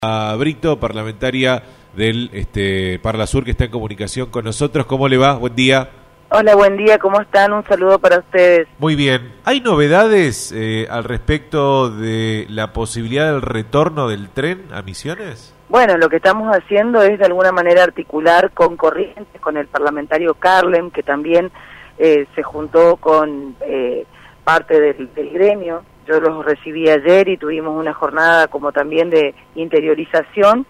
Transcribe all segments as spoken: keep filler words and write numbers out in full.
A Brito, parlamentaria del este, Parla Sur, que está en comunicación con nosotros. ¿Cómo le va? Buen día. Hola, buen día, ¿cómo están? Un saludo para ustedes. Muy bien. ¿Hay novedades eh, al respecto de la posibilidad del retorno del tren a Misiones? Bueno, lo que estamos haciendo es de alguna manera articular con Corrientes, con el parlamentario Carlem, que también eh, se juntó con eh, parte del, del gremio. Yo los recibí ayer y tuvimos una jornada como también de interiorización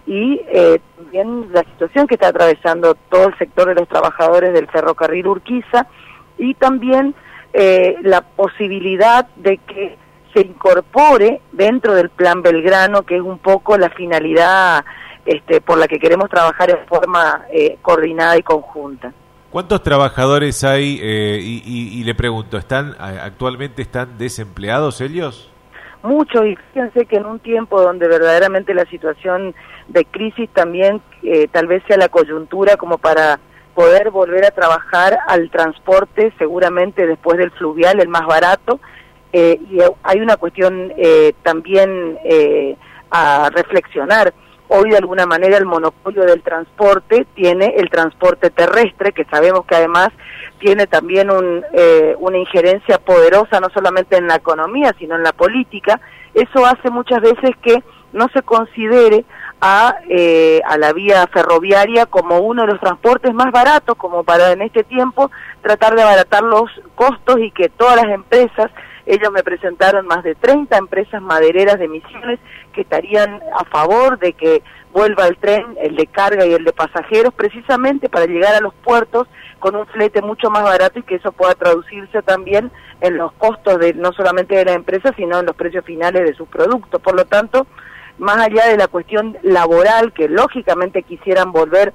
y eh, también la situación que está atravesando todo el sector de los trabajadores del ferrocarril Urquiza y también eh, la posibilidad de que se incorpore dentro del Plan Belgrano, que es un poco la finalidad este, por la que queremos trabajar en forma eh, coordinada y conjunta. ¿Cuántos trabajadores hay? Eh, y, y, y le pregunto, ¿están actualmente están desempleados ellos? Muchos, y fíjense que en un tiempo donde verdaderamente la situación de crisis también eh, tal vez sea la coyuntura como para poder volver a trabajar al transporte, seguramente después del fluvial, el más barato, eh, y hay una cuestión eh, también eh, a reflexionar. Hoy de alguna manera el monopolio del transporte tiene el transporte terrestre, que sabemos que además tiene también un, eh, una injerencia poderosa no solamente en la economía, sino en la política. Eso hace muchas veces que no se considere a, eh, a la vía ferroviaria como uno de los transportes más baratos, como para en este tiempo tratar de abaratar los costos y que todas las empresas, ellos me presentaron más de treinta empresas madereras de Misiones que estarían a favor de que vuelva el tren, el de carga y el de pasajeros, precisamente para llegar a los puertos con un flete mucho más barato y que eso pueda traducirse también en los costos de no solamente de la empresa, sino en los precios finales de sus productos. Por lo tanto, más allá de la cuestión laboral, que lógicamente quisieran volver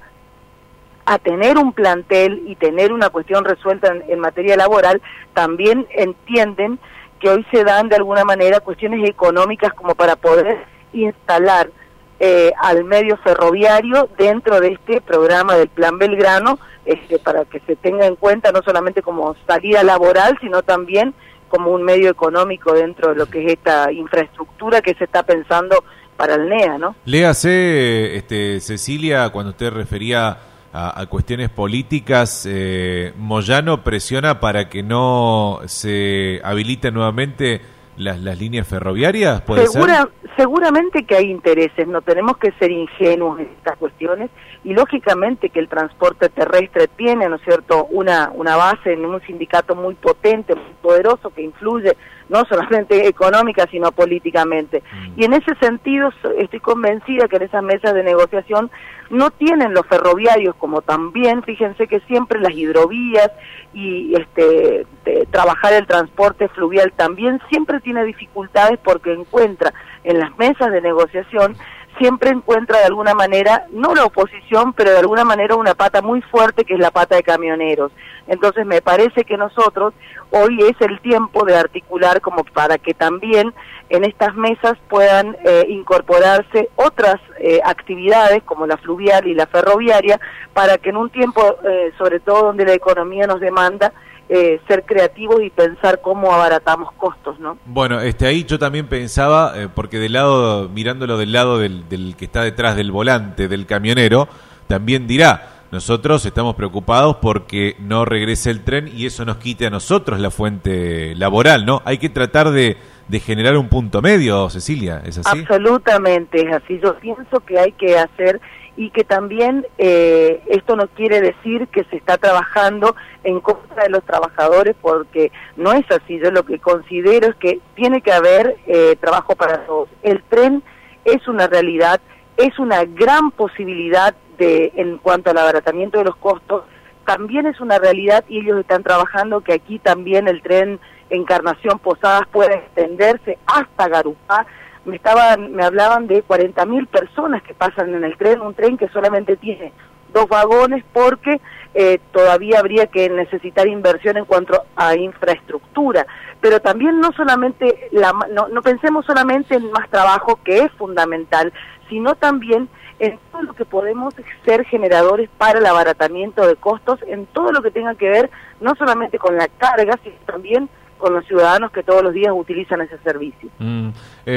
a tener un plantel y tener una cuestión resuelta en, en materia laboral, también entienden que hoy se dan de alguna manera cuestiones económicas como para poder instalar eh, al medio ferroviario dentro de este programa del Plan Belgrano, este, para que se tenga en cuenta no solamente como salida laboral, sino también como un medio económico dentro de lo que es esta infraestructura que se está pensando para el N E A, ¿no? Léase, este, Cecilia, cuando usted refería a, a cuestiones políticas, eh, Moyano presiona para que no se habiliten nuevamente las, las líneas ferroviarias, ¿puede Segura, ser? Seguramente que hay intereses, no tenemos que ser ingenuos en estas cuestiones, y lógicamente que el transporte terrestre tiene, ¿no es cierto?, una, una base en un sindicato muy potente, muy poderoso, que influye no solamente económica, sino políticamente. Mm. Y en ese sentido estoy convencida que en esas mesas de negociación no tienen los ferroviarios, como también, fíjense que siempre las hidrovías y este de, trabajar el transporte fluvial también siempre tiene dificultades porque encuentra en las mesas de negociación siempre encuentra de alguna manera, no la oposición, pero de alguna manera una pata muy fuerte que es la pata de camioneros. Entonces me parece que nosotros hoy es el tiempo de articular como para que también en estas mesas puedan eh, incorporarse otras eh, actividades como la fluvial y la ferroviaria para que en un tiempo, eh, sobre todo donde la economía nos demanda, Eh, ser creativos y pensar cómo abaratamos costos, ¿no? Bueno, este ahí yo también pensaba, eh, porque del lado, mirándolo del lado del, del que está detrás del volante, del camionero, también dirá, nosotros estamos preocupados porque no regrese el tren y eso nos quite a nosotros la fuente laboral, ¿no? Hay que tratar de, de generar un punto medio, Cecilia, ¿es así? Absolutamente, es así. Yo pienso que hay que hacer y que también eh, esto no quiere decir que se está trabajando en contra de los trabajadores, porque no es así. Yo lo que considero es que tiene que haber eh, trabajo para todos. El tren es una realidad, es una gran posibilidad de en cuanto al abaratamiento de los costos, también es una realidad y ellos están trabajando que aquí también el tren Encarnación Posadas pueda extenderse hasta Garupá. Me estaban, me hablaban de cuarenta mil personas que pasan en el tren, un tren que solamente tiene dos vagones porque eh, todavía habría que necesitar inversión en cuanto a infraestructura, pero también no solamente, la, no, no pensemos solamente en más trabajo, que es fundamental, sino también en todo lo que podemos ser generadores para el abaratamiento de costos, en todo lo que tenga que ver no solamente con la carga, sino también con los ciudadanos que todos los días utilizan ese servicio. Mm.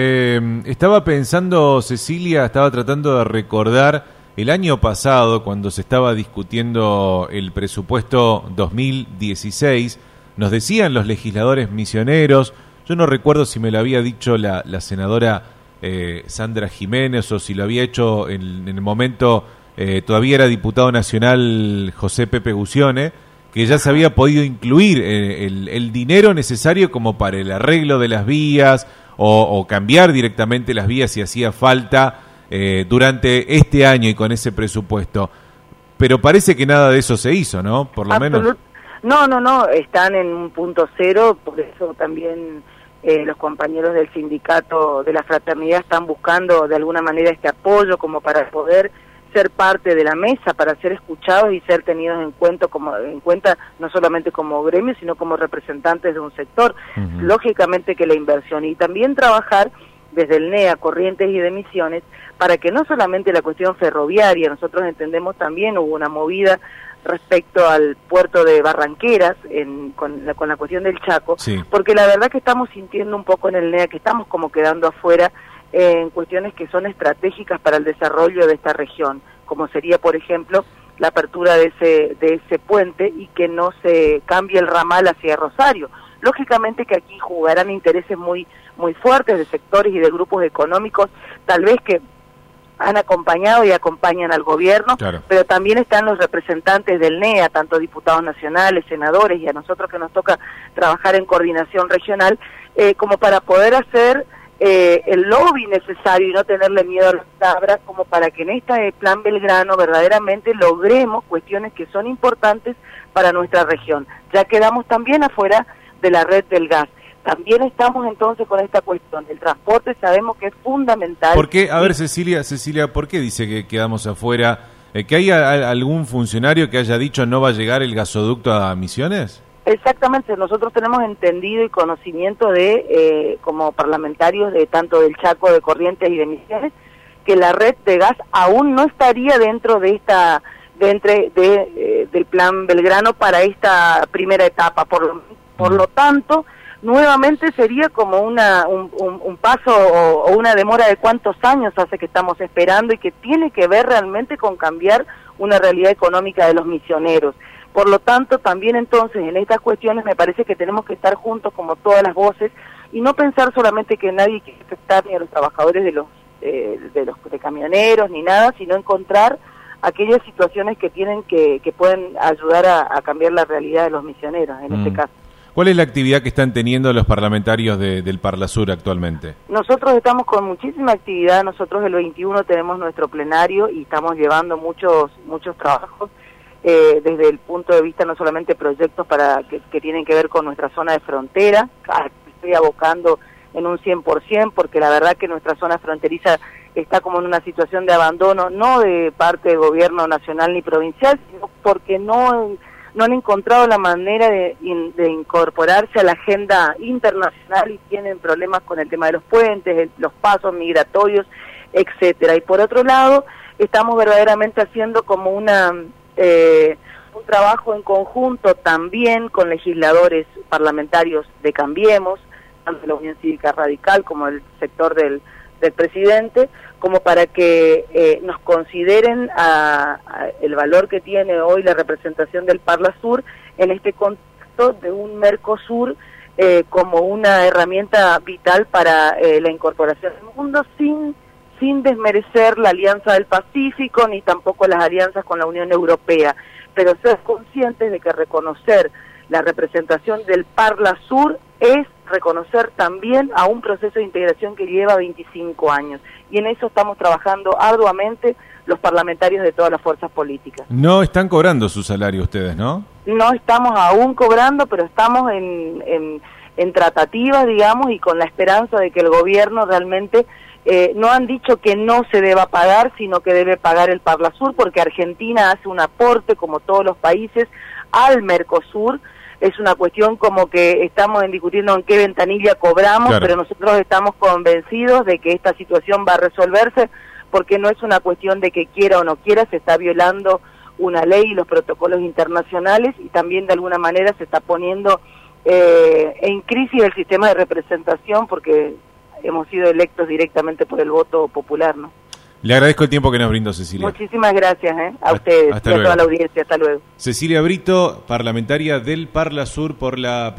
Eh, estaba pensando, Cecilia, estaba tratando de recordar el año pasado, cuando se estaba discutiendo el presupuesto dos mil dieciséis, nos decían los legisladores misioneros, yo no recuerdo si me lo había dicho la, la senadora eh, Sandra Jiménez o si lo había hecho en, en el momento, eh, todavía era diputado nacional José Pepe Gucione, que ya se había podido incluir eh, el, el dinero necesario como para el arreglo de las vías o, o cambiar directamente las vías si hacía falta eh, durante este año y con ese presupuesto. Pero parece que nada de eso se hizo, ¿no? Por lo Absolut- menos. No, no, no, están en un punto cero, por eso también eh, los compañeros del sindicato de la fraternidad están buscando de alguna manera este apoyo como para poder ser parte de la mesa, para ser escuchados y ser tenidos en cuenta como en cuenta no solamente como gremio, sino como representantes de un sector. Uh-huh. Lógicamente que la inversión y también trabajar desde el N E A, Corrientes y de Misiones, para que no solamente la cuestión ferroviaria, nosotros entendemos también hubo una movida respecto al puerto de Barranqueras en, con, la, con la cuestión del Chaco, sí. Porque la verdad que estamos sintiendo un poco en el N E A que estamos como quedando afuera eh, en cuestiones que son estratégicas para el desarrollo de esta región, como sería, por ejemplo, la apertura de ese, de ese puente y que no se cambie el ramal hacia Rosario. Lógicamente que aquí jugarán intereses muy, muy fuertes de sectores y de grupos económicos, tal vez que han acompañado y acompañan al gobierno, claro. Pero también están los representantes del N E A, tanto diputados nacionales, senadores, y a nosotros que nos toca trabajar en coordinación regional, eh, como para poder hacer eh, el lobby necesario y no tenerle miedo a las palabras, como para que en este plan Belgrano verdaderamente logremos cuestiones que son importantes para nuestra región. Ya quedamos también afuera de la red del gas. También estamos entonces con esta cuestión. El transporte sabemos que es fundamental. ¿Por qué? A ver, Cecilia, Cecilia, ¿por qué dice que quedamos afuera? Eh, ¿Que haya algún funcionario que haya dicho no va a llegar el gasoducto a Misiones? Exactamente, nosotros tenemos entendido y conocimiento de, eh, como parlamentarios de tanto del Chaco, de Corrientes y de Misiones, que la red de gas aún no estaría dentro de esta, de entre, de, eh, del plan Belgrano para esta primera etapa. Por lo, por lo tanto, nuevamente sería como una un, un, un paso o, o una demora de cuántos años hace que estamos esperando y que tiene que ver realmente con cambiar una realidad económica de los misioneros. Por lo tanto, también entonces en estas cuestiones me parece que tenemos que estar juntos como todas las voces y no pensar solamente que nadie quiere afectar ni a los trabajadores de los eh, de los de camioneros ni nada, sino encontrar aquellas situaciones que tienen que que pueden ayudar a, a cambiar la realidad de los misioneros en mm. este caso. ¿Cuál es la actividad que están teniendo los parlamentarios de, del Parlasur actualmente? Nosotros estamos con muchísima actividad. Nosotros el veintiuno tenemos nuestro plenario y estamos llevando muchos muchos trabajos eh, desde el punto de vista no solamente proyectos para que, que tienen que ver con nuestra zona de frontera. Estoy abocando en un cien por ciento porque la verdad que nuestra zona fronteriza está como en una situación de abandono, no de parte del gobierno nacional ni provincial, sino porque no... no han encontrado la manera de, de incorporarse a la agenda internacional y tienen problemas con el tema de los puentes, el, los pasos migratorios, etcétera. Y por otro lado, estamos verdaderamente haciendo como una eh, un trabajo en conjunto también con legisladores parlamentarios de Cambiemos, tanto de la Unión Cívica Radical como el sector del del presidente, como para que eh, nos consideren a, a el valor que tiene hoy la representación del Parlasur en este contexto de un Mercosur eh, como una herramienta vital para eh, la incorporación del mundo, sin sin desmerecer la Alianza del Pacífico ni tampoco las alianzas con la Unión Europea, pero ser conscientes de que reconocer la representación del Parlasur es reconocer también a un proceso de integración que lleva veinticinco años. Y en eso estamos trabajando arduamente los parlamentarios de todas las fuerzas políticas. No están cobrando su salario ustedes, ¿no? No estamos aún cobrando, pero estamos en, en, en tratativas, digamos, y con la esperanza de que el gobierno realmente eh, no han dicho que no se deba pagar, sino que debe pagar el Parlasur, porque Argentina hace un aporte, como todos los países, al Mercosur. Es una cuestión como que estamos en discutiendo en qué ventanilla cobramos, claro. Pero nosotros estamos convencidos de que esta situación va a resolverse porque no es una cuestión de que quiera o no quiera, se está violando una ley y los protocolos internacionales y también de alguna manera se está poniendo eh, en crisis el sistema de representación porque hemos sido electos directamente por el voto popular, ¿no? Le agradezco el tiempo que nos brindó, Cecilia. Muchísimas gracias, ¿eh? A ustedes Hasta y a luego. toda la audiencia. Hasta luego. Cecilia Brito, parlamentaria del Parla Sur por la